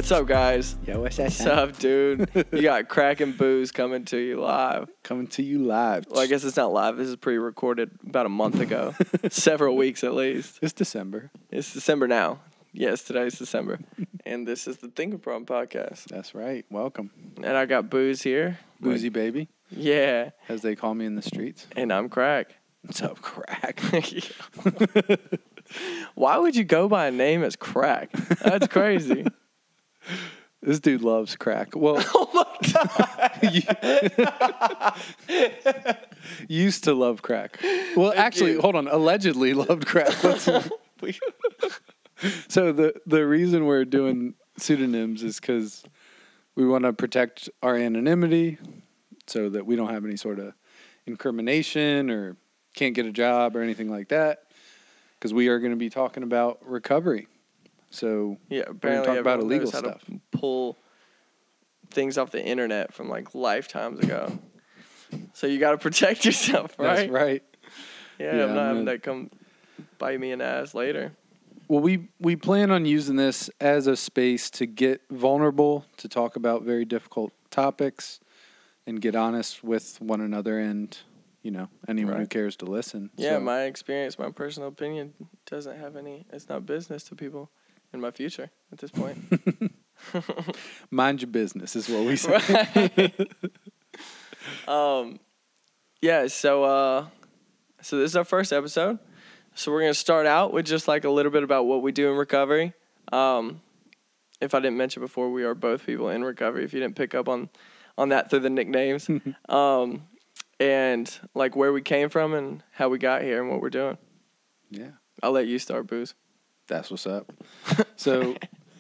What's up, guys? Yo, what's that? What's up, dude? You got Crack and Booze coming to you live. Coming to you live. Well, I guess it's not live. This is pre-recorded about a month ago. Several weeks at least. It's December. It's December now. Yes, today's December. And this is the Thinking Problem podcast. That's right. Welcome. And I got Booze here. Boozy baby, Yeah. as they call me in the streets. And I'm Crack. What's up, Crack? Why would you go by a name as Crack? That's crazy. This dude loves crack. Well, Oh, my God. used to love crack. Well, actually, you. hold on. Allegedly loved crack. So the reason we're doing pseudonyms is because we want to protect our anonymity so that we don't have any sort of incrimination or can't get a job or anything like that, because we are going to be talking about recovery. So Yeah, we're going apparently to talk about everyone illegal knows how stuff. to pull things off the internet from like lifetimes ago. So you got to protect yourself, right? That's right. Yeah, Yeah, I'm not I'm having gonna- that come bite me in the ass later. Well, we plan on using this as a space to get vulnerable, to talk about very difficult topics, and get honest with one another and, you know, anyone who Right. cares to listen. Yeah, So, my experience, my personal opinion doesn't have any, it's not business to people in my future at this point. mind your business is what we say. Right. Yeah, so this is our first episode. So we're going to start out with just like a little bit about what we do in recovery. If I didn't mention before, we are both people in recovery, if you didn't pick up on that through the nicknames. And like where we came from and how we got here and what we're doing. Yeah, I'll let you start, Booze. that's what's up. So,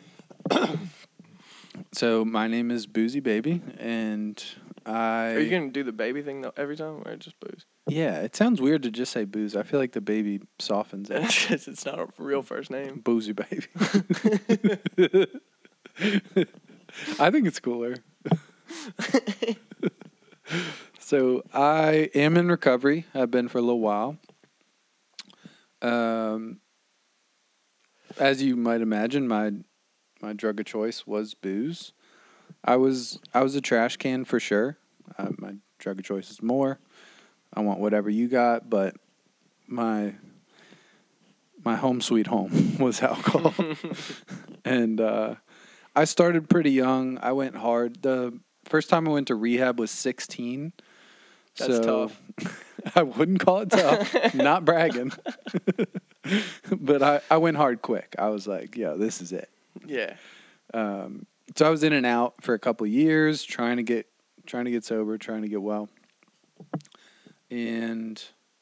so my name is Boozy Baby, and Are you going to do the baby thing though every time or just Booze? yeah, it sounds weird to just say Booze. I feel like the baby softens it. Because it's not a real first name. Boozy Baby. I think it's cooler. So I am in recovery. I've been for a little while. As you might imagine, my drug of choice was booze. I was a trash can for sure. My drug of choice is more. I want whatever you got, but my home sweet home was alcohol. And I started pretty young. I went hard. The first time I went to rehab was 16. That's so tough. I wouldn't call it tough. Not bragging. But I went hard quick. I was like, yo, this is it. Yeah. So I was in and out for a couple of years, trying to get sober, trying to get well. And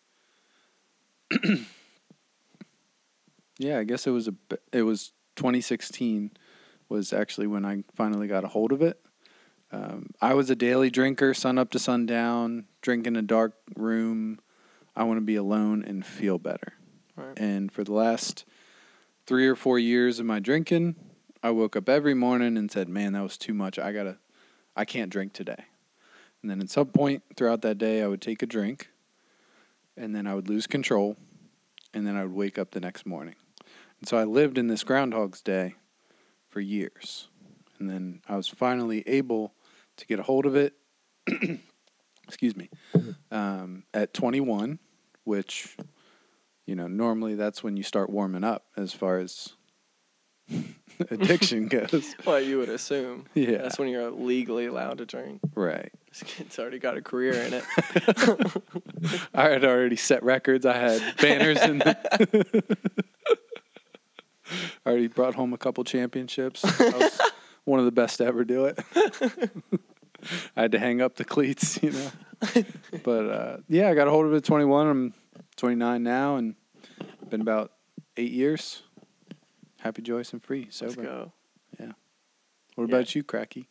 yeah, I guess it was 2016 was actually when I finally got a hold of it. I was a daily drinker, sun up to sundown, drink in a dark room. I want to be alone and feel better. Right. And for the last 3 or 4 years of my drinking, I woke up every morning and said, man, that was too much. I can't drink today. And then at some point throughout that day, I would take a drink, and then I would lose control, and then I would wake up the next morning. And so I lived in this Groundhog's Day for years. And then I was finally able to get a hold of it, excuse me, at 21, which, you know, normally that's when you start warming up as far as addiction goes. Well, you would assume. Yeah. That's when you're legally allowed to drink. Right. This kid's already got a career in it. I had already set records. I had banners and I already brought home a couple championships. I was one of the best to ever do it. I had to hang up the cleats, you know. But yeah, I got a hold of it at 21. I'm 29 now, and been about 8 years. Happy, joyous, and free. Sober. Let's go. Yeah. What about you, Cracky?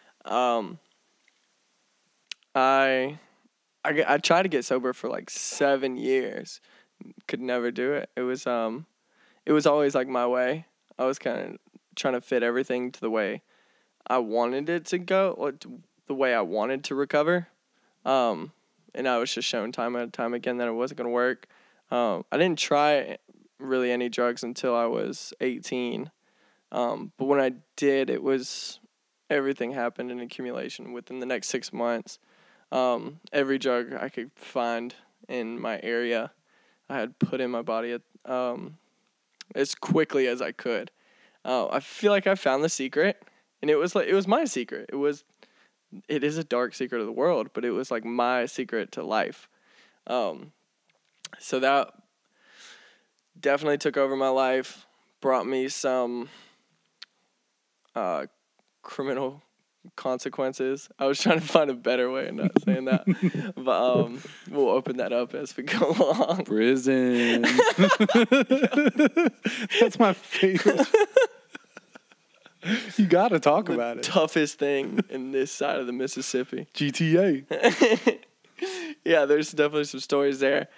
I tried to get sober for like 7 years. Could never do it. It was always like my way. I was kind of trying to fit everything to the way I wanted it to go, or the way I wanted to recover. And I was just shown time and time again that it wasn't going to work. I didn't try really any drugs until I was 18. But when I did, everything happened in accumulation within the next 6 months. Every drug I could find in my area, I had put in my body as quickly as I could. I feel like I found the secret, and it was my secret. It is a dark secret of the world, but it was like my secret to life. So that definitely took over my life, brought me some criminal consequences. I was trying to find a better way of not saying that, but we'll open that up as we go along. Prison. That's my favorite. You got to talk about it. Toughest thing in this side of the Mississippi. GTA. Yeah, there's definitely some stories there.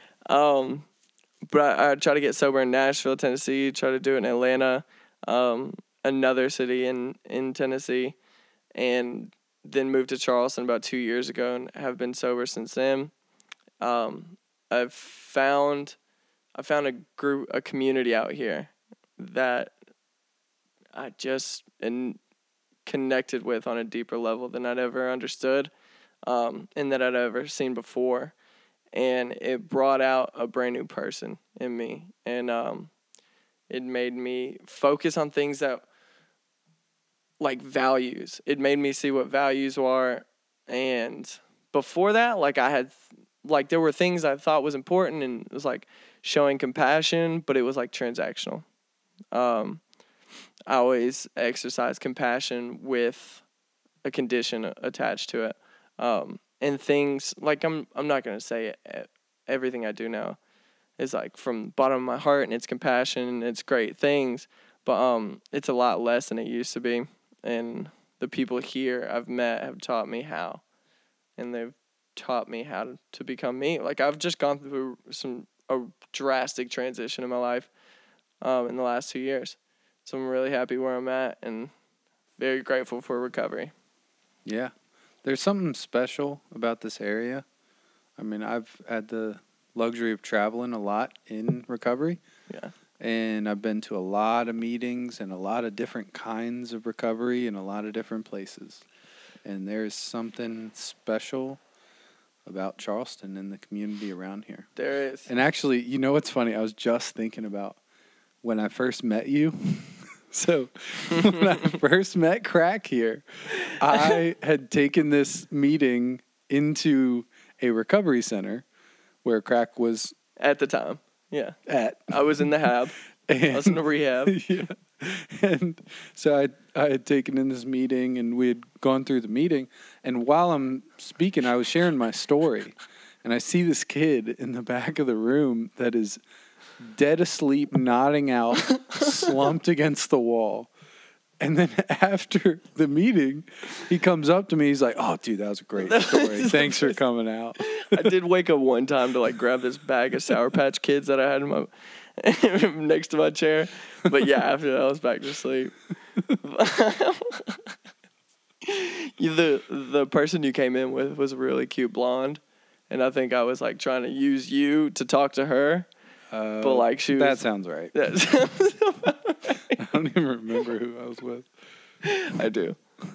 But I try to get sober in Nashville, Tennessee. Try to do it in Atlanta, another city in Tennessee, and then moved to Charleston about 2 years ago and have been sober since then. I've found a community out here that I just connected with on a deeper level than I'd ever understood, and that I'd ever seen before. And it brought out a brand new person in me. And it made me focus on things that, like values. It made me see what values were. And before that, there were things I thought was important, and it was like showing compassion, but it was like transactional. I always exercise compassion with a condition attached to it. And things like I'm not gonna say everything I do now is like from the bottom of my heart, and it's compassion and it's great things, but it's a lot less than it used to be. And the people here I've met have taught me how, and they've taught me how to become me. Like I've just gone through a drastic transition in my life in the last 2 years, so I'm really happy where I'm at and very grateful for recovery. Yeah. There's something special about this area. I mean, I've had the luxury of traveling a lot in recovery. Yeah. And I've been to a lot of meetings and a lot of different kinds of recovery in a lot of different places. And there's something special about Charleston and the community around here. There is. And actually, you know what's funny? I was just thinking about when I first met you. So when I first met Crack here, I had taken this meeting into a recovery center where Crack was At the time, yeah. I was in the hab. I was in the rehab. Yeah. And so I had taken in this meeting, and we had gone through the meeting. And while I'm speaking, I was sharing my story. And I see this kid in the back of the room that is dead asleep, nodding out, slumped against the wall. And then after the meeting, he comes up to me. He's like, "Oh, dude, that was a great story. Thanks for coming out." I did wake up one time to like grab this bag of Sour Patch Kids that I had in my next to my chair. But yeah, after that, I was back to sleep. The person you came in with was a really cute blonde, and I think I was like trying to use you to talk to her. But like she was, that sounds right. That sounds about right. I don't even remember who I was with. I do.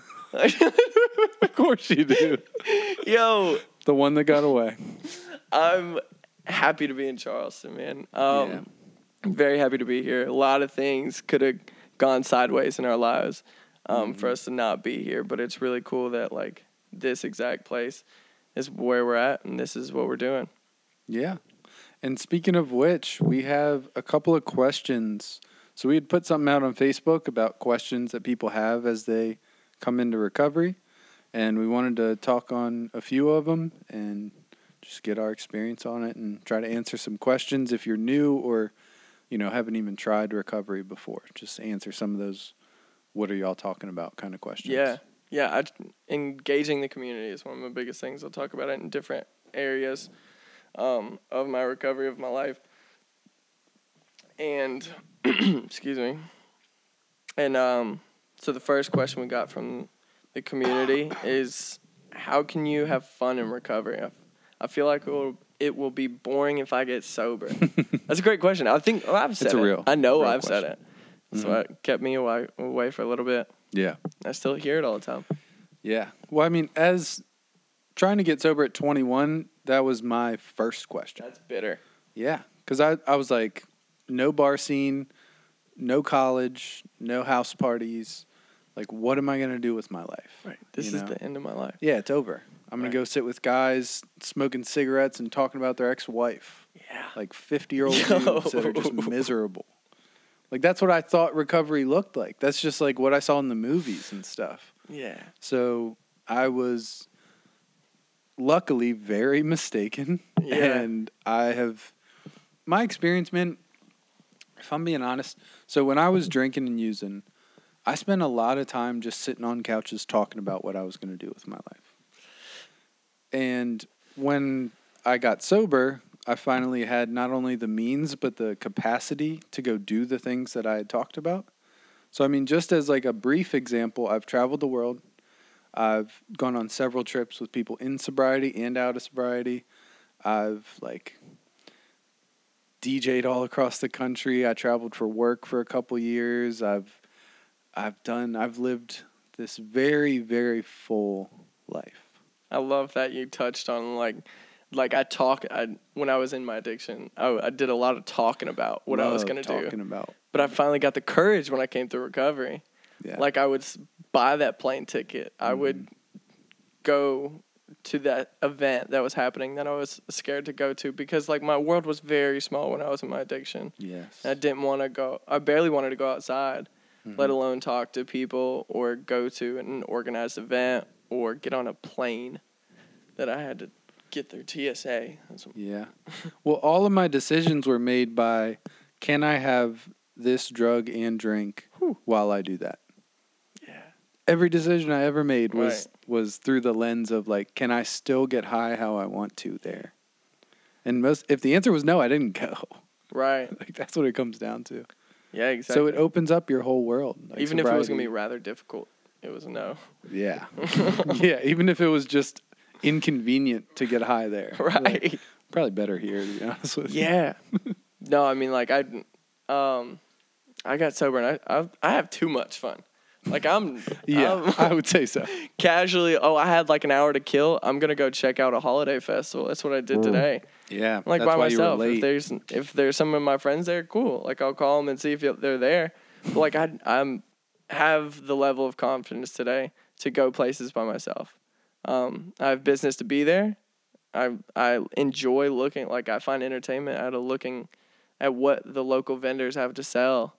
Of course you do. Yo, the one that got away. I'm happy to be in Charleston, man. Yeah. I'm very happy to be here. A lot of things could have gone sideways in our lives for us to not be here, but it's really cool that like this exact place is where we're at, and this is what we're doing. Yeah. And speaking of which, we have a couple of questions. So we had put something out on Facebook about questions that people have as they come into recovery. And we wanted to talk on a few of them and just get our experience on it and try to answer some questions if you're new or, you know, haven't even tried recovery before. Just answer some of those, what are y'all talking about kind of questions. Yeah. Engaging the community is one of my biggest things. I'll talk about it in different areas of my recovery of my life. And, excuse me. And so the first question we got from the community is, how can you have fun in recovery? I feel like it will be boring if I get sober. That's a great question. I think I've said it's it. Real I know real I've question. said it. So it kept me away for a little bit. Yeah. I still hear it all the time. Yeah. Well, I mean, as trying to get sober at 21, that was my first question. That's bitter. Yeah. Because I was like, no bar scene, no college, no house parties. Like, what am I going to do with my life? Right. This is the end of my life. Yeah, it's over. I'm going to go sit with guys smoking cigarettes and talking about their ex-wife. Yeah. Like 50-year-old dudes that are just miserable. Like, that's what I thought recovery looked like. That's just like what I saw in the movies and stuff. Yeah. So I was luckily very mistaken. Yeah. And my experience, man, if I'm being honest, so when I was drinking and using, I spent a lot of time just sitting on couches talking about what I was going to do with my life. And when I got sober, I finally had not only the means, but the capacity to go do the things that I had talked about. So, I mean, just as like a brief example, I've traveled the world. I've gone on several trips with people in sobriety and out of sobriety. I've like DJ'd all across the country. I traveled for work for a couple years. I've lived this very, very full life. I love that you touched on when I was in my addiction, I did a lot of talking about what I was going to do. But I finally got the courage when I came through recovery. Yeah. Like I would buy that plane ticket. I would go to that event that was happening that I was scared to go to because like my world was very small when I was in my addiction. Yes. And I didn't want to go. I barely wanted to go outside, let alone talk to people or go to an organized event or get on a plane that I had to get through TSA. Yeah. Well, all of my decisions were made by, can I have this drug and drink while I do that? Yeah. Every decision I ever made was through the lens of like, can I still get high how I want to there? And if the answer was no, I didn't go. Right. Like that's what it comes down to. Yeah, exactly. So it opens up your whole world. Like even if it was going to be rather difficult, it was a no. Yeah. Yeah, even if it was just inconvenient to get high there. Right. Like, probably better here, to be honest with you. Yeah. No, I mean, like, I got sober, and I have too much fun. Like, I would say so. Casually, I had like an hour to kill. I'm going to go check out a holiday festival. That's what I did today. Yeah. Like, that's by why myself. You were late. If there's some of my friends there, cool. Like, I'll call them and see if they're there. But, like, I have the level of confidence today to go places by myself. I have business to be there. I enjoy looking, like I find entertainment out of looking at what the local vendors have to sell,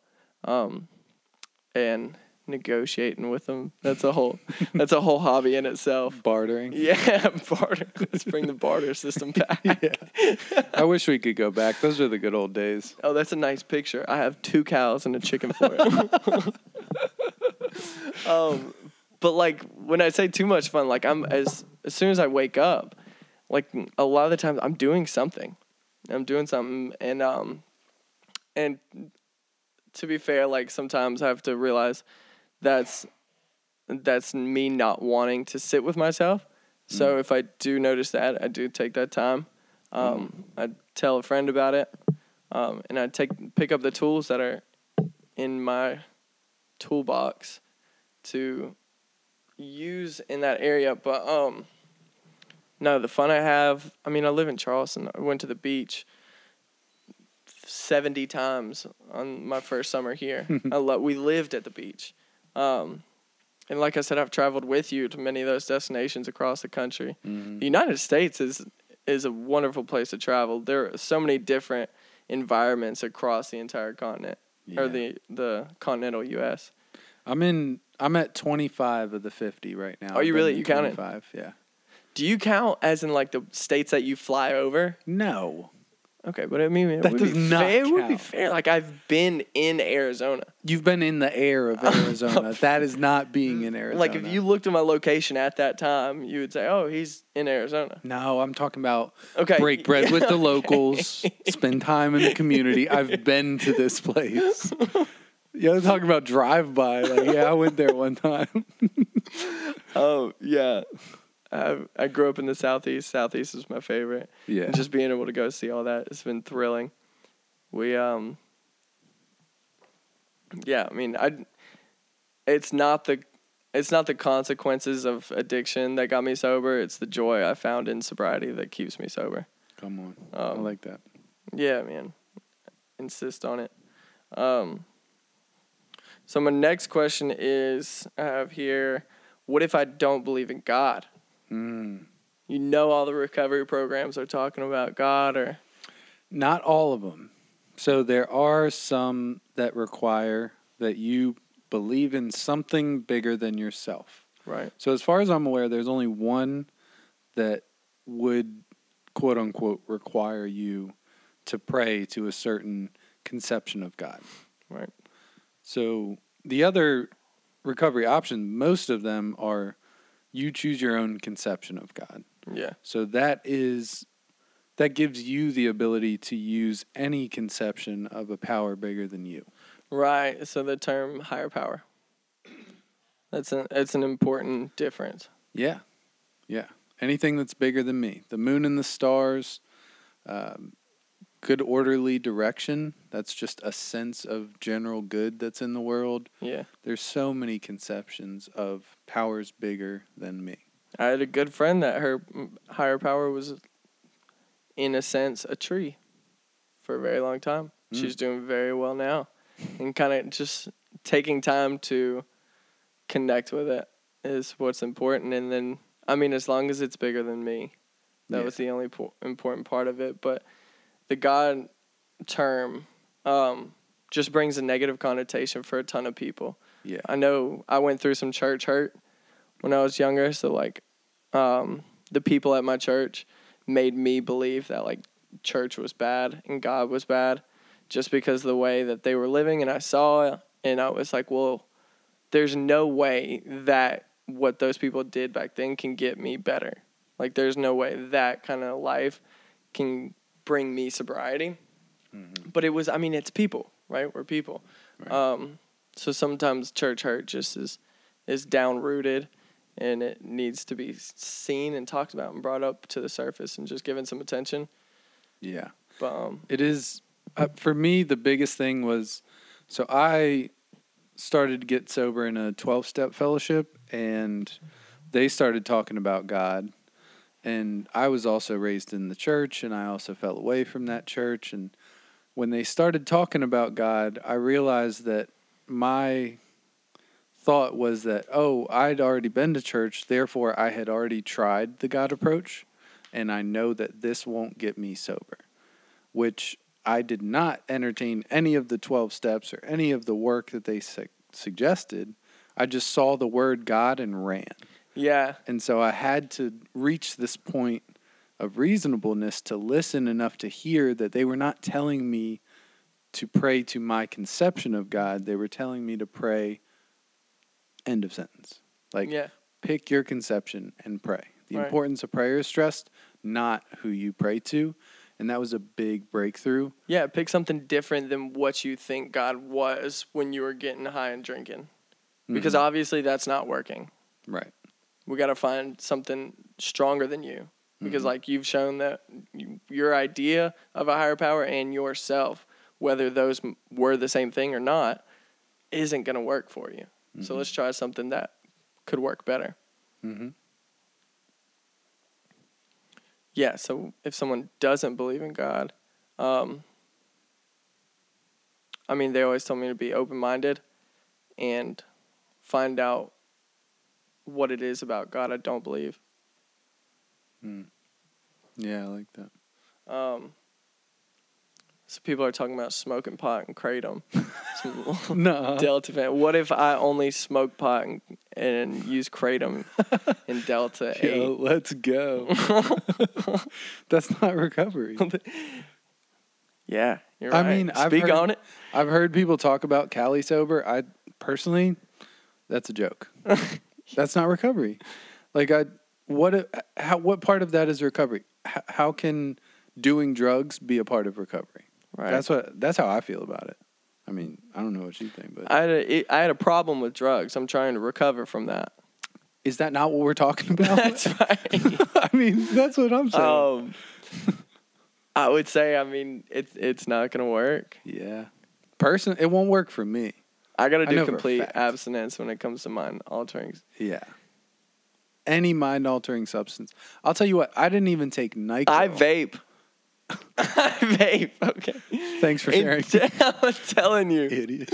and negotiating with them. That's a whole hobby in itself. Bartering. Yeah, barter. Let's bring the barter system back. Yeah. I wish we could go back. Those are the good old days. Oh, that's a nice picture. I have 2 cows and a chicken for it. But like when I say too much fun, like I'm as soon as I wake up, like a lot of the times I'm doing something. And to be fair, like sometimes I have to realize that's me not wanting to sit with myself. So if I do notice that, I do take that time. I tell a friend about it, and I pick up the tools that are in my toolbox to use in that area. But no, the fun I have, I mean, I live in Charleston. I went to the beach 70 times on my first summer here. We lived at the beach. And like I said, I've traveled with you to many of those destinations across the country. The United States is a wonderful place to travel. There are so many different environments across the entire continent, or the continental U.S. I'm at 25 of the 50 right now. Are you really? You counted? 25, yeah. Do you count as in like the states that you fly over? No. Okay, but I mean, it would be fair. Like I've been in Arizona. You've been in the air of Arizona. That is not being in Arizona. Like if you looked at my location at that time, you would say, "Oh, he's in Arizona." No, I'm talking about break bread with the locals, spend time in the community. I've been to this place. I'm talking about drive by. Like, I went there one time. Oh yeah. I grew up in the Southeast. Southeast is my favorite. Yeah. And just being able to go see all that, it's been thrilling. We Yeah, I mean, it's not the consequences of addiction that got me sober. It's the joy I found in sobriety that keeps me sober. Come on. I like that. Yeah, man. Insist on it. So my next question is, I have here, what if I don't believe in God? You know all the recovery programs are talking about God, or? Not all of them. So there are some that require that you believe in something bigger than yourself. Right. So as far as I'm aware, there's only one that would, quote unquote, require you to pray to a certain conception of God. Right. So the other recovery options, most of them are you choose your own conception of God. Yeah. So that gives you the ability to use any conception of a power bigger than you. Right. So the term higher power. It's an important difference. Yeah. Yeah. Anything that's bigger than me. The moon and the stars, good orderly direction. That's just a sense of general good that's in the world. Yeah. There's so many conceptions of powers bigger than me. I had a good friend that her higher power was, in a sense, a tree for a very long time. She's doing very well now. And kind of just taking time to connect with it is what's important. And then, I mean, as long as it's bigger than me, that was the only important part of it. But the God term just brings a negative connotation for a ton of people. Yeah. I know I went through some church hurt when I was younger. So, like, the people at my church made me believe that, like, church was bad and God was bad just because of the way that they were living. And I saw it, and I was like, well, there's no way that what those people did back then can get me better. Like, there's no way that kind of life can bring me sobriety. Mm-hmm. But it's people, right? We're people. Right. So sometimes church hurt just is down-rooted, and it needs to be seen and talked about and brought up to the surface and just given some attention. Yeah. But, it is, for me, the biggest thing was, so I started to get sober in a 12-step fellowship, and they started talking about God. And I was also raised in the church, and I also fell away from that church. And when they started talking about God, I realized that my thought was that, I'd already been to church, therefore I had already tried the God approach, and I know that this won't get me sober, which I did not entertain any of the 12 steps or any of the work that they suggested. I just saw the word God and ran. Yeah. And so I had to reach this point of reasonableness to listen enough to hear that they were not telling me to pray to my conception of God. They were telling me to pray, end of sentence. Like, pick your conception and pray. The importance of prayer is stressed, not who you pray to. And that was a big breakthrough. Yeah, pick something different than what you think God was when you were getting high and drinking. Because obviously that's not working. Right. We got to find something stronger than you. Because, like, you've shown that your idea of a higher power and yourself, whether those were the same thing or not, isn't going to work for you. So let's try something that could work better. Yeah, so if someone doesn't believe in God, they always tell me to be open-minded and find out what it is about God I don't believe. Yeah, I like that. So people are talking about smoking pot and kratom. No. Delta fan. What if I only smoke pot and use kratom in Delta 8? Yo, let's go. That's not recovery. Yeah, you're right. I mean, Speak on it. I've heard people talk about Cali sober. I personally, that's a joke. That's not recovery. Like, what part of that is recovery? How can doing drugs be a part of recovery? Right. That's how I feel about it. I mean, I don't know what you think, but I had a problem with drugs. I'm trying to recover from that. Is that not what we're talking about? That's right. I mean, that's what I'm saying. I would say, it's not gonna work. Yeah. It won't work for me. I gotta I know do for a complete fact. abstinence when it comes to mind altering. Yeah. Any mind-altering substance. I'll tell you what, I didn't even take NyQuil. I vape. I vape. Okay. Thanks for sharing. I'm telling you. Idiot.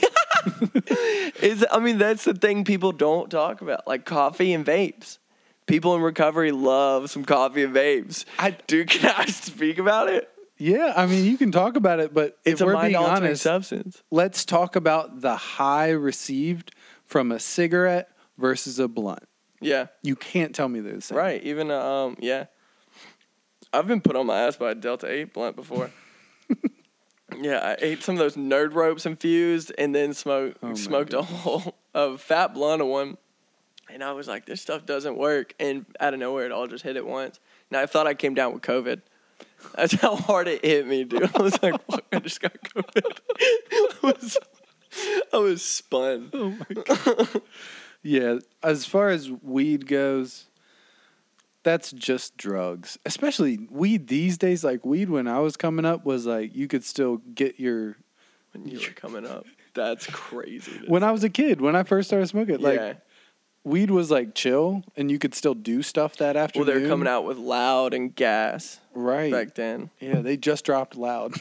That's the thing people don't talk about, like coffee and vapes. People in recovery love some coffee and vapes. Can I speak about it? Yeah, I mean, you can talk about it, but It's if a we're being mind-altering honest, substance. let's talk about the high received from a cigarette versus a blunt. Yeah. You can't tell me they're the same. Right. Even yeah. I've been put on my ass by a Delta 8 blunt before. Yeah, I ate some of those Nerd Ropes infused and then smoked a whole fat blunt of one. And I was like, this stuff doesn't work. And out of nowhere, it all just hit at once. Now, I thought I came down with COVID. That's how hard it hit me, dude. I was like, fuck, I just got COVID. I was spun. Oh, my God. Yeah, as far as weed goes, that's just drugs. Especially weed these days. Like, weed when I was coming up was like, you could still get your... When you were coming up. That's crazy. When I was a kid, when I first started smoking, like... Yeah. Weed was like chill, and you could still do stuff that afternoon. Well, they're coming out with Loud and Gas right back then. Yeah, they just dropped Loud.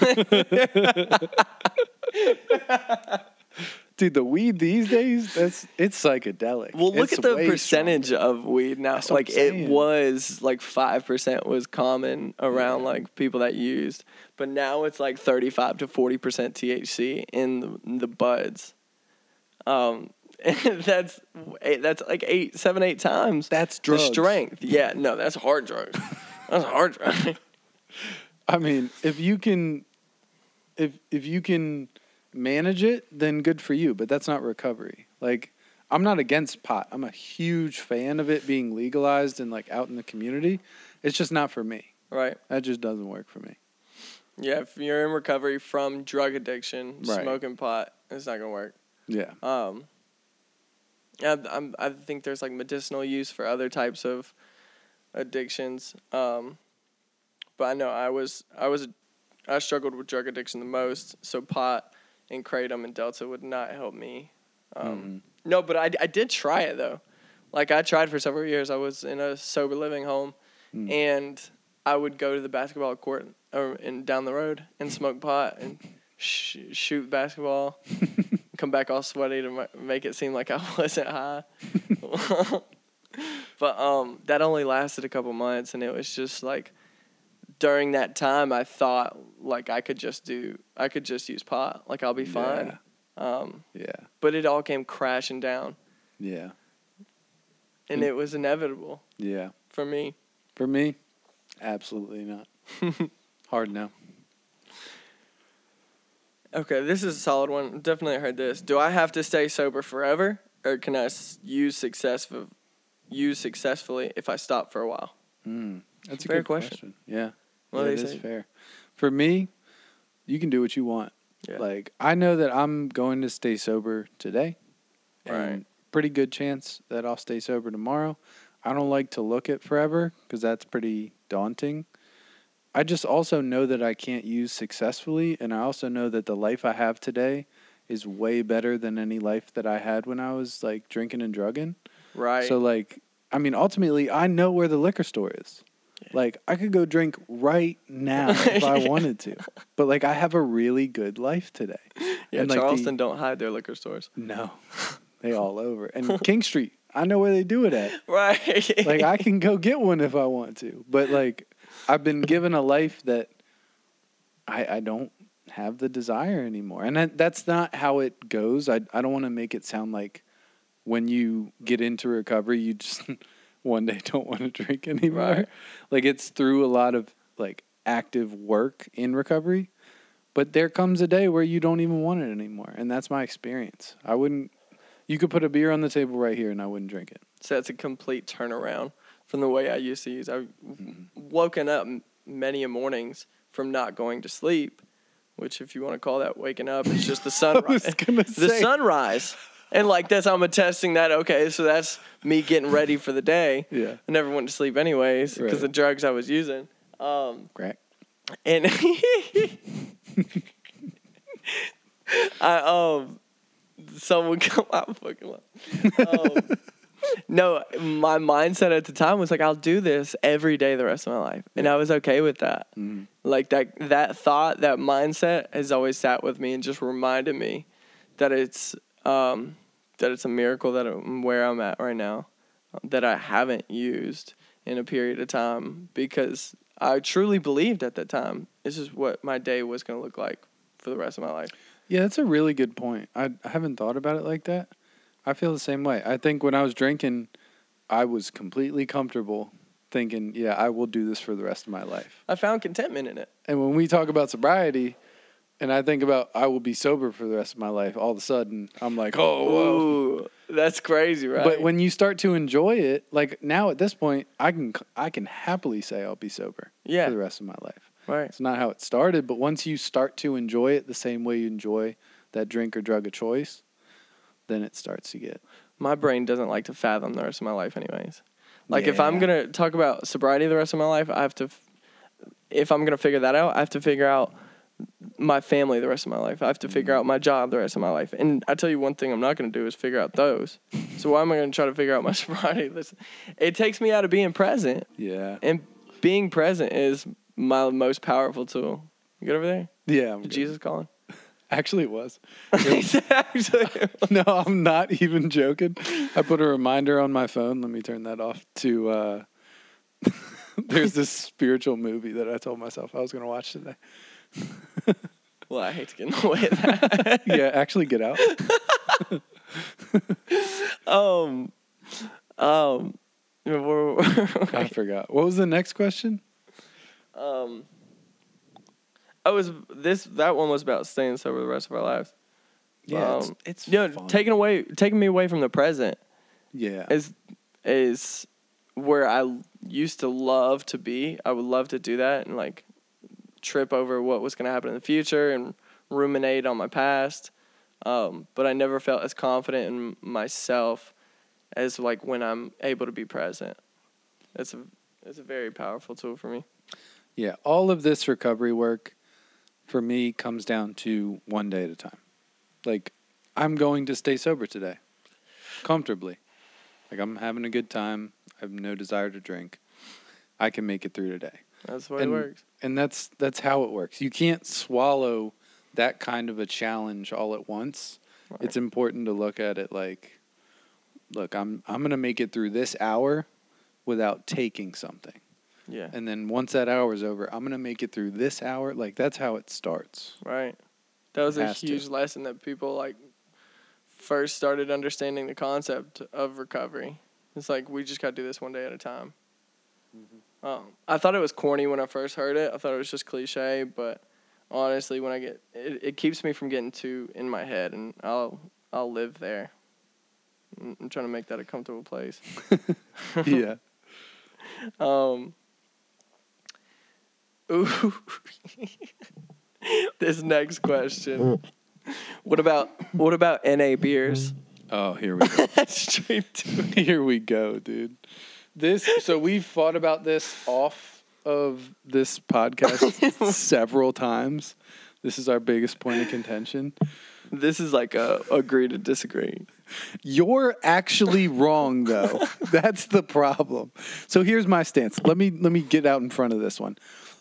Dude, the weed these days, it's psychedelic. Well, look It's at the way percentage stronger. of weed now. That's what Like I'm it saying. was like 5% was common around like people that used, but now it's like 35 to 40% THC in the buds. And that's like 8 times. That's the drugs. strength. Yeah, no, that's hard drugs. That's hard drugs. I mean, if you can manage it, then good for you. But that's not recovery. Like, I'm not against pot. I'm a huge fan of it being legalized and like out in the community. It's just not for me. Right. That just doesn't work for me. Yeah, if you're in recovery from drug addiction, Right. smoking pot, it's not gonna work. Yeah. I think there's like medicinal use for other types of addictions. But I know I struggled with drug addiction the most. So pot and kratom and Delta would not help me. No, but I did try it though. Like I tried for several years. I was in a sober living home, and I would go to the basketball court and down the road and smoke pot and shoot basketball. Come back all sweaty to make it seem like I wasn't high. But that only lasted a couple months, and it was just like during that time I thought like I could just use pot, like I'll be fine. Yeah. But it all came crashing down, Yeah. and it was inevitable Yeah. for me. For me, absolutely not. Hard no. Okay, this is a solid one. Definitely heard this. Do I have to stay sober forever, or can I use successfully if I stop for a while? That's a Fair good question. question. Yeah. What do It they is say? fair. For me, you can do what you want. Yeah. Like, I know that I'm going to stay sober today. Right. And pretty good chance that I'll stay sober tomorrow. I don't like to look at forever because that's pretty daunting. I just also know that I can't use successfully, and I also know that the life I have today is way better than any life that I had when I was like drinking and drugging. Right. So like, I mean, ultimately, I know where the liquor store is. Yeah. Like, I could go drink right now if I wanted to, but like, I have a really good life today. Yeah, and, like, Charleston don't hide their liquor stores. No, they all over. And King Street, I know where they do it at. Right. Like, I can go get one if I want to, but like, I've been given a life that I don't have the desire anymore. And that's not how it goes. I don't want to make it sound like when you get into recovery, you just one day don't want to drink anymore. Right. Like, it's through a lot of like active work in recovery, but there comes a day where you don't even want it anymore. And that's my experience. You could put a beer on the table right here and I wouldn't drink it. So that's a complete turnaround from the way I used to use. I've woken up many mornings from not going to sleep, which if you want to call that waking up, it's just the sunrise. The sunrise. And like that's I'm attesting that, okay, so that's me getting ready for the day. Yeah. I never went to sleep anyways because Right. the drugs I was using. Crack. And someone come out fucking love. No, my mindset at the time was like, I'll do this every day the rest of my life. And I was okay with that. Mm-hmm. Like that thought, that mindset has always sat with me and just reminded me that it's a miracle that I'm where I'm at right now, that I haven't used in a period of time, because I truly believed at that time this is what my day was going to look like for the rest of my life. Yeah, that's a really good point. I haven't thought about it like that. I feel the same way. I think when I was drinking, I was completely comfortable thinking, yeah, I will do this for the rest of my life. I found contentment in it. And when we talk about sobriety, and I think about I will be sober for the rest of my life, all of a sudden I'm like, oh, whoa. Ooh, that's crazy, right? But when you start to enjoy it, like now at this point, I can happily say I'll be sober for the rest of my life. Right. It's not how it started, but once you start to enjoy it the same way you enjoy that drink or drug of choice, then it starts to get. My brain doesn't like to fathom the rest of my life anyways. Like if I'm going to talk about sobriety the rest of my life, I have to, if I'm going to figure that out, I have to figure out my family the rest of my life. I have to figure out my job the rest of my life. And I tell you one thing I'm not going to do is figure out those. So why am I going to try to figure out my sobriety? Listen, it takes me out of being present. Yeah. And being present is my most powerful tool. You good over there? Yeah. Did Jesus calling? Actually, it was. Actually, No, I'm not even joking. I put a reminder on my phone. Let me turn that off to, there's this spiritual movie that I told myself I was going to watch today. Well, I hate to get in the way of that. Yeah, actually get out. I forgot. What was the next question? That one was about staying sober the rest of our lives. Yeah, it's fun. taking me away from the present. Yeah, is where I used to love to be. I would love to do that and like trip over what was going to happen in the future and ruminate on my past. But I never felt as confident in myself as like when I'm able to be present. It's a very powerful tool for me. Yeah, all of this recovery work for me comes down to one day at a time. Like, I'm going to stay sober today, comfortably. Like, I'm having a good time. I have no desire to drink. I can make it through today. That's the way it works. And that's how it works. You can't swallow that kind of a challenge all at once. Right. It's important to look at it like, look, I'm going to make it through this hour without taking something. Yeah. And then once that hour is over, I'm going to make it through this hour. Like, that's how it starts. Right. That was a huge lesson that people, like, first started understanding the concept of recovery. It's like, we just got to do this one day at a time. Mm-hmm. I thought it was corny when I first heard it. I thought it was just cliche. But honestly, when I get it keeps me from getting too in my head, and I'll live there. I'm trying to make that a comfortable place. Yeah. Ooh. This next question. What about NA beers? Oh, here we go. Straight to it. Here we go, dude. So we've fought about this off of this podcast several times. This is our biggest point of contention. This is like a agree to disagree. You're actually wrong, though. That's the problem. So here's my stance. Let me get out in front of this one.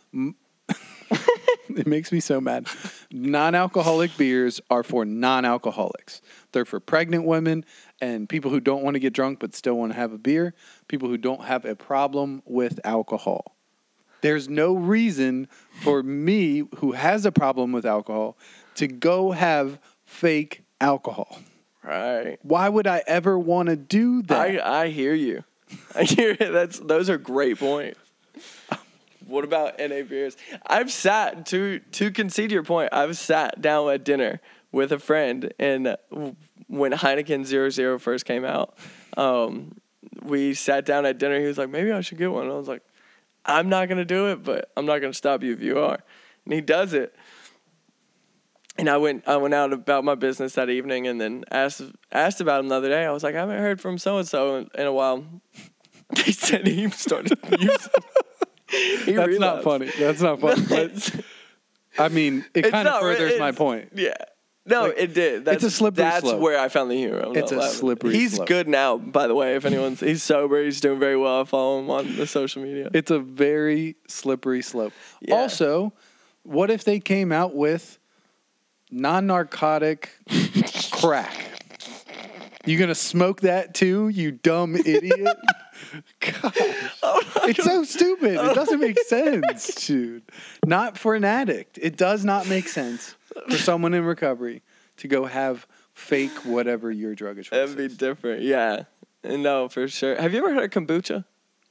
It makes me so mad. Non-alcoholic beers are for non-alcoholics. They're for pregnant women and people who don't want to get drunk but still want to have a beer, people who don't have a problem with alcohol. There's no reason for me, who has a problem with alcohol, to go have fake alcohol. Right. Why would I ever want to do that? I hear you. I hear it. Those are great points. What about NA beers? I've sat, to concede your point, I've sat down at dinner with a friend, and when Heineken 00 first came out, we sat down at dinner. He was like, maybe I should get one. And I was like, I'm not going to do it, but I'm not going to stop you if you are. And he does it. And I went out about my business that evening and then asked about him the other day. I was like, I haven't heard from so-and-so in a while. They said he started using That's not funny. But, I mean, it kind of furthers my point. Yeah. No, Like, it did. That's a slippery That's slope. where I found the humor. I'm It's not a laughing. slippery He's slope. good now, by the way. If he's sober, he's doing very well. I follow him on the social media. It's a very slippery slope. Yeah. Also, what if they came out with non-narcotic crack? You gonna smoke that too, you dumb idiot? Gosh. It's so stupid. It doesn't make sense, dude. Not for an addict. It does not make sense for someone in recovery to go have fake whatever your drug of choice That'd be is. different. Yeah. No, for sure. Have you ever heard of kombucha?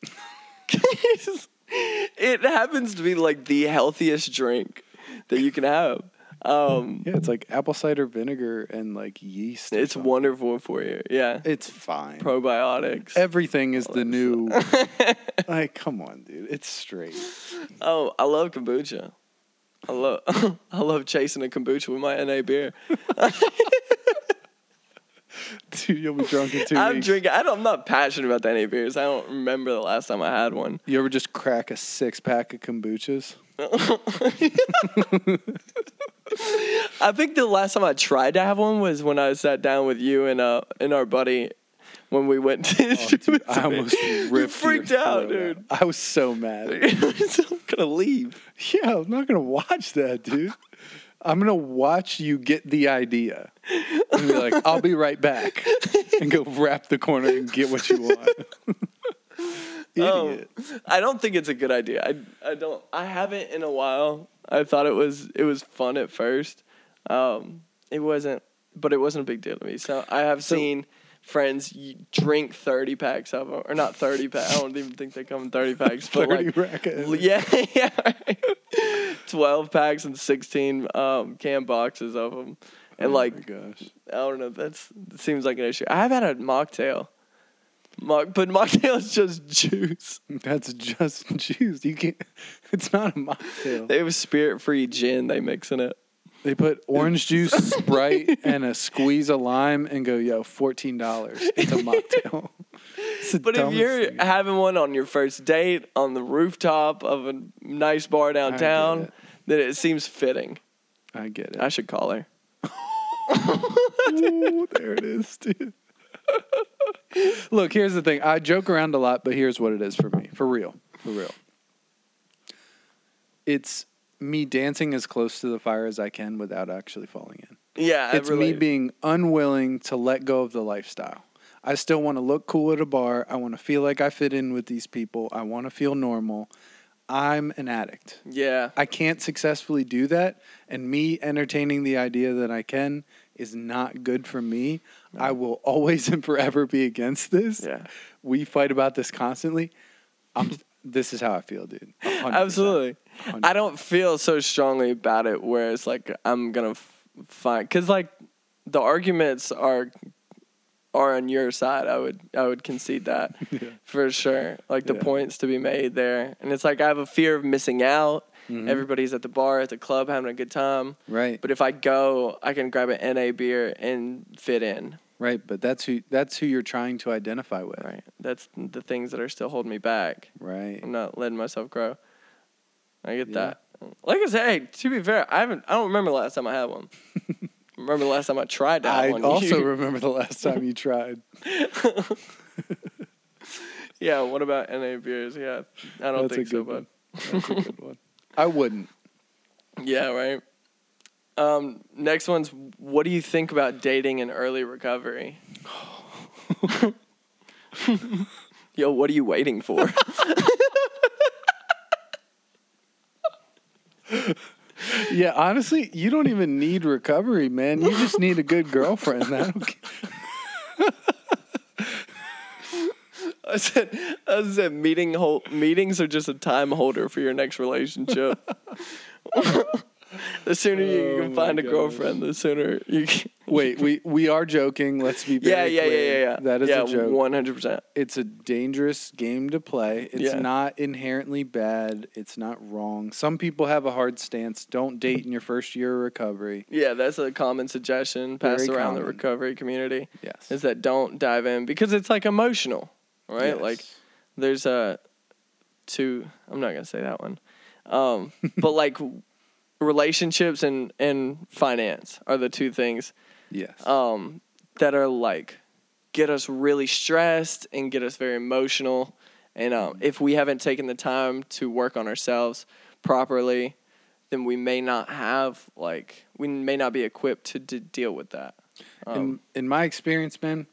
It happens to be like the healthiest drink that you can have. Yeah, it's like apple cider vinegar and like yeast. It's wonderful for you. Yeah. It's fine. Probiotics. Everything is the new. Like, come on, dude. It's straight. Oh, I love kombucha. I love chasing a kombucha with my NA beer. Dude, you'll be drunk in 2 I'm weeks. drinking. I'm not passionate about the NA beers. I don't remember the last time I had one. You ever just crack a 6-pack of kombuchas? I think the last time I tried to have one was when I sat down with you and our buddy when we went to. Dude, I almost ripped You freaked your out, throat dude. I was so mad. I'm gonna leave. Yeah, I'm not gonna watch that, dude. I'm gonna watch you get the idea and be like, "I'll be right back," and go wrap the corner and get what you want. Idiot. I don't think it's a good idea. I don't. I haven't in a while. I thought it was fun at first. It wasn't, but it wasn't a big deal to me. So I have seen friends drink 30 packs of them, or not 30 packs. I don't even think they come in 30 packs, but 30 like rackets. yeah, right. 12 packs and 16 can boxes of them, and Oh like my gosh. I don't know. That seems like an issue. I have had a mocktail. But mocktail is just juice. That's just juice. You can't. It's not a mocktail. They have spirit-free gin they mix in it. They put orange juice, Sprite, and a squeeze of lime, and go, "Yo, $14. It's a mocktail." It's the But if dumbest you're thing. having one on your first date on the rooftop of a nice bar downtown, it. then it seems fitting. I get it. I should call her. Ooh, there it is, dude. Look, here's the thing. I joke around a lot, but here's what it is for me. For real. It's me dancing as close to the fire as I can without actually falling in. Yeah, It's me being unwilling to let go of the lifestyle. I still want to look cool at a bar. I want to feel like I fit in with these people. I want to feel normal. I'm an addict. Yeah. I can't successfully do that, and me entertaining the idea that I can is not good for me. No. I will always and forever be against this. Yeah. We fight about this constantly. This is how I feel, dude. 100%. Absolutely. 100%. I don't feel so strongly about it where it's like I'm going to find, because like the arguments are on your side. I would concede that for sure. Like the points to be made there. And it's like I have a fear of missing out. Mm-hmm. Everybody's at the bar, at the club, having a good time. Right. But if I go, I can grab an NA beer and fit in. Right, but that's who you're trying to identify with. Right. That's the things that are still holding me back. Right. I'm not letting myself grow. I get that. Like I said, hey, to be fair, I don't remember the last time I had one. Remember the last time I tried to have one. I also remember the last time you tried. Yeah, what about NA beers? Yeah, I don't think so, bud. That's a good one. I wouldn't. Yeah, right. Next one's, what do you think about dating in early recovery? Yo, what are you waiting for? Yeah, honestly, you don't even need recovery, man. You just need a good girlfriend. I said meetings are just a time holder for your next relationship. The sooner you can find a girlfriend, the sooner you can. Wait, we are joking. Let's be very clear. Yeah. That is a joke. 100%. It's a dangerous game to play. It's not inherently bad. It's not wrong. Some people have a hard stance. Don't date in your first year of recovery. Yeah, that's a common suggestion passed around the recovery community. Yes. Is that don't dive in because it's like emotional, right? Yes. Like there's I'm not going to say that one. But like relationships and finance are the two things Yes. that are like get us really stressed and get us very emotional. And if we haven't taken the time to work on ourselves properly, then we may not be equipped to deal with that. In my experience, man,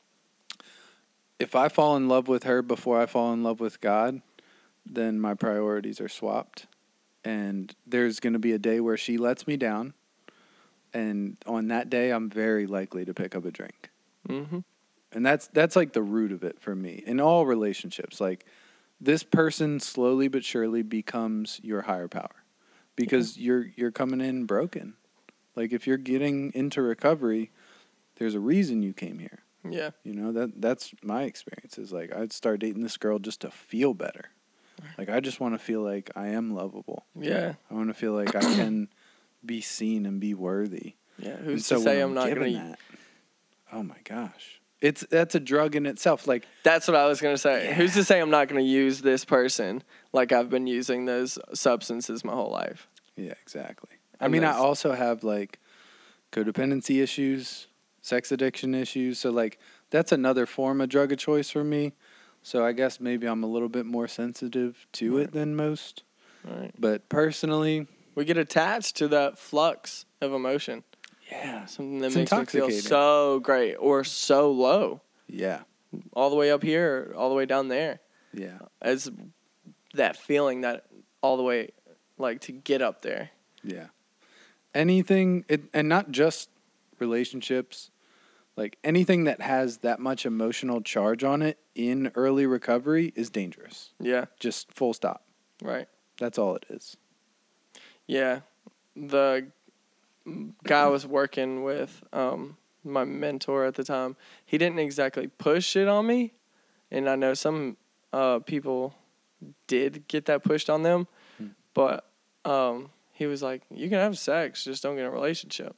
if I fall in love with her before I fall in love with God, then my priorities are swapped. And there's going to be a day where she lets me down. And on that day, I'm very likely to pick up a drink. Mm-hmm. And that's like the root of it for me in all relationships. Like, this person slowly but surely becomes your higher power because you're coming in broken. Like, if you're getting into recovery, there's a reason you came here. Yeah. You know, that's my experience is like I'd start dating this girl just to feel better. Like, I just want to feel like I am lovable. Yeah. I want to feel like I can be seen and be worthy. Yeah. Who's to say I'm not going to? Oh my gosh. That's a drug in itself. Like, that's what I was going to say. Yeah. Who's to say I'm not going to use this person like I've been using those substances my whole life? Yeah, exactly. I mean, I also have like codependency issues, sex addiction issues. So like that's another form of drug of choice for me. So I guess maybe I'm a little bit more sensitive to it than most. Right. But personally, we get attached to that flux of emotion. Yeah. Something that makes me feel so great or so low. Yeah. All the way up here, all the way down there. Yeah. As that feeling that all the way, like, to get up there. Yeah. Anything, and not just relationships, like anything that has that much emotional charge on it in early recovery is dangerous. Yeah. Just full stop. Right. That's all it is. Yeah. The guy I was working with, my mentor at the time, he didn't exactly push it on me. And I know some people did get that pushed on them. But he was like, you can have sex, just don't get in a relationship.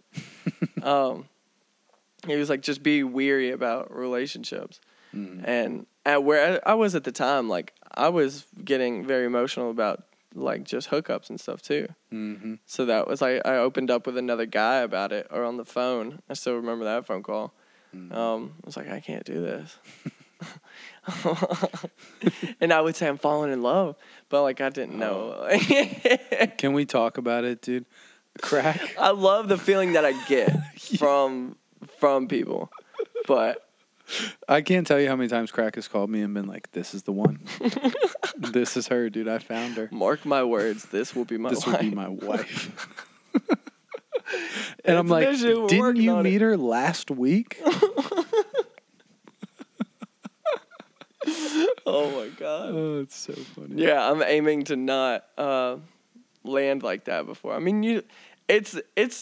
He was like, just be weary about relationships. And at where I was at the time, like, I was getting very emotional about like just hookups and stuff too. Mm-hmm. So that was like, I opened up with another guy about it, or on the phone. I still remember that phone call. I was like, I can't do this. And I would say I'm falling in love, but like I didn't know. Can we talk about it, dude? Crack. I love the feeling that I get from people, but I can't tell you how many times Crack has called me and been like, "This is the one. This is her, dude. I found her. Mark my words, this will be my wife. This will be my wife." And I'm like, "Didn't you meet her last week?" Oh my god. Oh, it's so funny. Yeah, I'm aiming to not land like that before. I mean, it's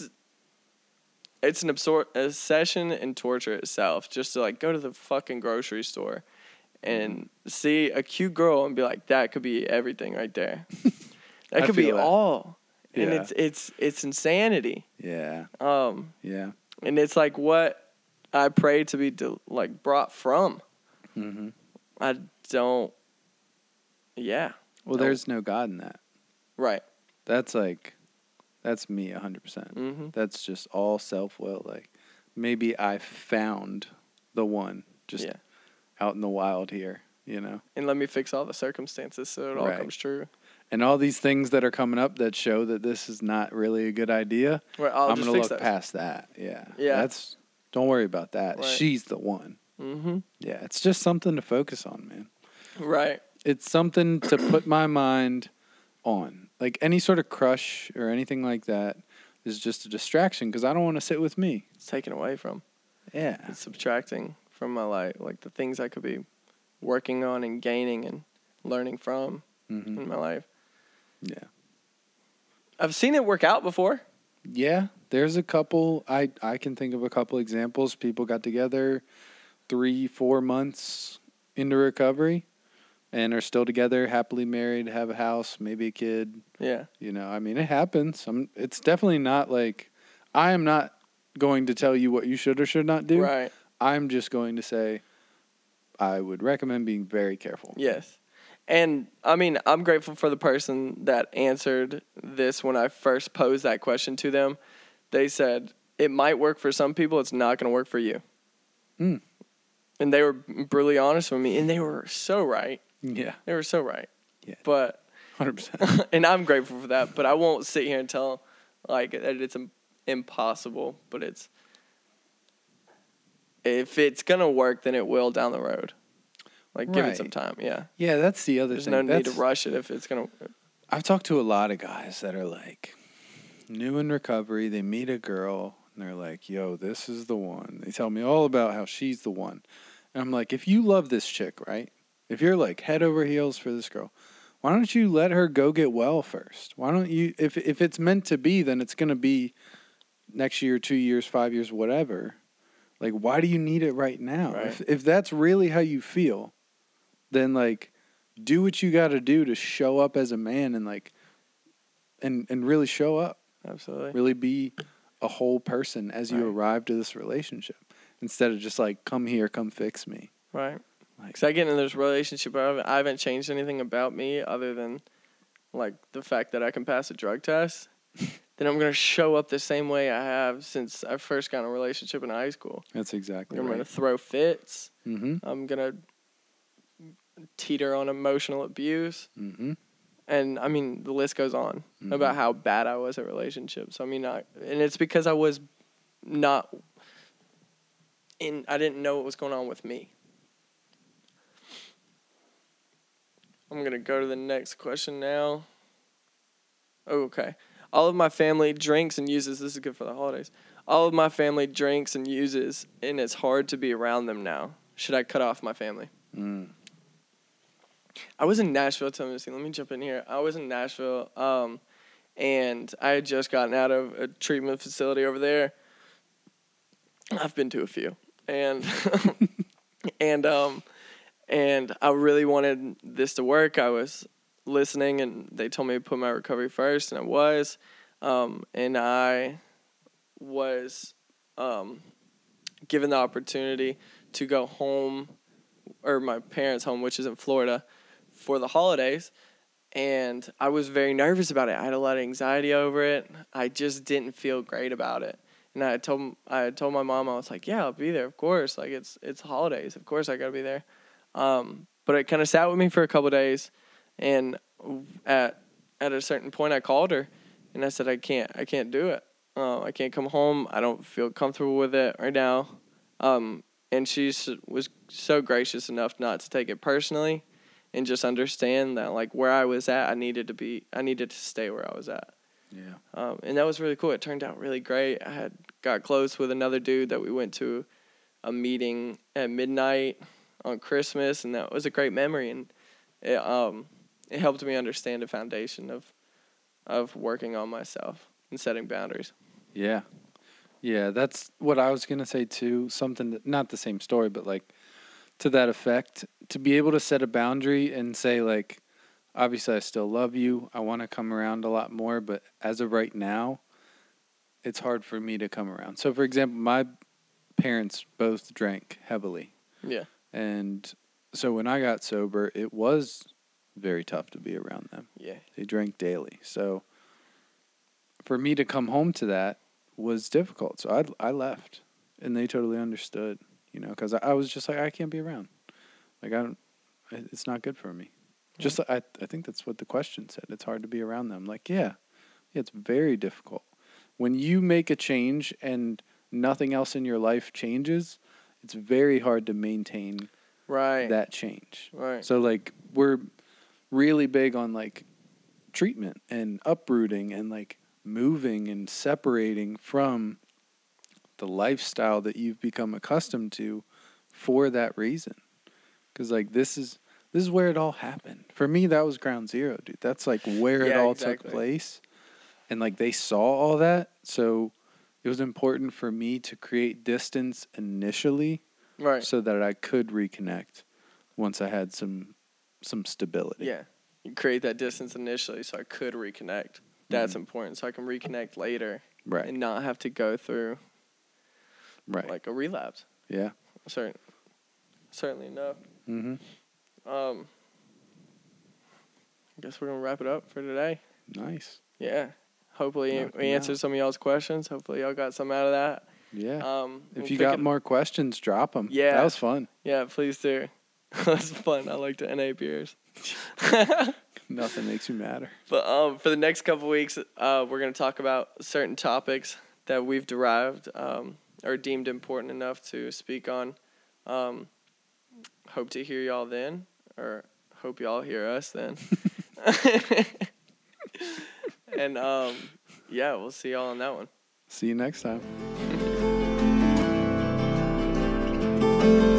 an obsession and torture itself just to like go to the fucking grocery store and see a cute girl and be like, that could be everything right there. That could be all. Yeah. And it's insanity. Yeah. Yeah. And it's like what I pray to be like brought from. Mm-hmm. I don't. Yeah. Well, there's no God in that. Right. That's me 100%. Mm-hmm. That's just all self-will. Like, maybe I found the one just out in the wild here, you know? And let me fix all the circumstances so it all comes true. And all these things that are coming up that show that this is not really a good idea, I'm going to look past that. Yeah. Yeah. Don't worry about that. Right. She's the one. Mm-hmm. Yeah, it's just something to focus on, man. Right. It's something to put my mind on. Like, any sort of crush or anything like that is just a distraction because I don't want to sit with me. It's taken away from. Yeah. It's subtracting from my life, like the things I could be working on and gaining and learning from in my life. Yeah. I've seen it work out before. Yeah, there's a couple. I can think of a couple examples. People got together 3-4 months into recovery and are still together, happily married, have a house, maybe a kid. Yeah. You know, I mean, it happens. It's definitely not like, I am not going to tell you what you should or should not do. Right. I'm just going to say I would recommend being very careful. Yes. And I mean, I'm grateful for the person that answered this when I first posed that question to them. They said, it might work for some people, it's not going to work for you. Mm. And they were brutally honest with me, and they were so right. Yeah. They were so right. Yeah. But 100%. and I'm grateful for that, but I won't sit here and tell like that it's impossible, but if it's going to work, then it will down the road. Like, give it some time, yeah. Yeah, that's the other There's thing. no need to rush it if it's going to. I've talked to a lot of guys that are like new in recovery. They meet a girl and they're like, yo, this is the one. They tell me all about how she's the one. And I'm like, if you love this chick, right? If you're like head over heels for this girl, why don't you let her go get well first? Why don't you, if it's meant to be, then it's going to be next year, 2 years, 5 years, whatever. Like, why do you need it right now? Right. If that's really how you feel, then like do what you got to do to show up as a man and like and really show up. Absolutely. Really be a whole person as you arrive to this relationship instead of just like, come here, come fix me. Right. Like, Because I get in this relationship, I haven't changed anything about me other than like the fact that I can pass a drug test. Then I'm going to show up the same way I have since I first got in a relationship in high school. That's exactly I'm right. going to throw fits. Mm-hmm. I'm going to teeter on emotional abuse. Mm-hmm. And I mean, the list goes on about how bad I was at relationships. I mean, and it's because I was not I didn't know what was going on with me. I'm going to go to the next question now. Okay. All of my family drinks and uses, this is good for the holidays. All of my family drinks and uses, and it's hard to be around them now. Should I cut off my family? I was in Nashville, Tennessee. Let me jump in here. I was in Nashville, and I had just gotten out of a treatment facility over there. I've been to a few, and and I really wanted this to work. I was listening, and they told me to put my recovery first, and I was, and I was given the opportunity to go home, or my parents' home, which is in Florida, for the holidays, and I was very nervous about it. I had a lot of anxiety over it. I just didn't feel great about it. And I told my mom, I was like, yeah, I'll be there, of course. Like, it's holidays. Of course I got to be there. But it kind of sat with me for a couple of days, and at a certain point I called her, and I said, I can't do it. I can't come home. I don't feel comfortable with it right now. And she was so gracious enough not to take it personally and just understand that, like, where I was at, I needed to stay where I was at. Yeah. And that was really cool. It turned out really great. I had got close with another dude that we went to a meeting at midnight on Christmas, and that was a great memory. And it helped me understand the foundation of working on myself and setting boundaries. Yeah. Yeah, that's what I was going to say too. Something that, not the same story, but like to that effect, to be able to set a boundary and say like, obviously I still love you. I want to come around a lot more, but as of right now, it's hard for me to come around. So for example, my parents both drank heavily. Yeah. And so when I got sober, it was very tough to be around them. Yeah. They drank daily. So for me to come home to that was difficult. So I left, and they totally understood, because I was just like, I can't be around. Like, it's not good for me. Yeah. Just, I think that's what the question said. It's hard to be around them. Like, yeah, it's very difficult. When you make a change and nothing else in your life changes, it's very hard to maintain that change. Right. So, like, we're really big on, like, treatment and uprooting and, like, moving and separating from the lifestyle that you've become accustomed to for that reason. Because, like, this is where it all happened. For me, that was ground zero, dude. That's, like, where it all took place. And, like, they saw all that. So it was important for me to create distance initially. Right. So that I could reconnect once I had some stability. Yeah. You create that distance initially so I could reconnect. That's important. So I can reconnect later. Right. And not have to go through like a relapse. Yeah. Certainly enough. Mm-hmm. I guess we're gonna wrap it up for today. Nice. Yeah. Hopefully Knock we me answered out. some of y'all's questions. Hopefully y'all got some out of that. Yeah. If we'll you pick got it- more questions, drop them. Yeah. That was fun. Yeah, please do. That's fun. I like the NA beers. Nothing makes you madder. But for the next couple weeks, we're going to talk about certain topics that we've derived or deemed important enough to speak on. Hope to hear y'all then, or hope y'all hear us then. And yeah, we'll see y'all on that one. See you next time.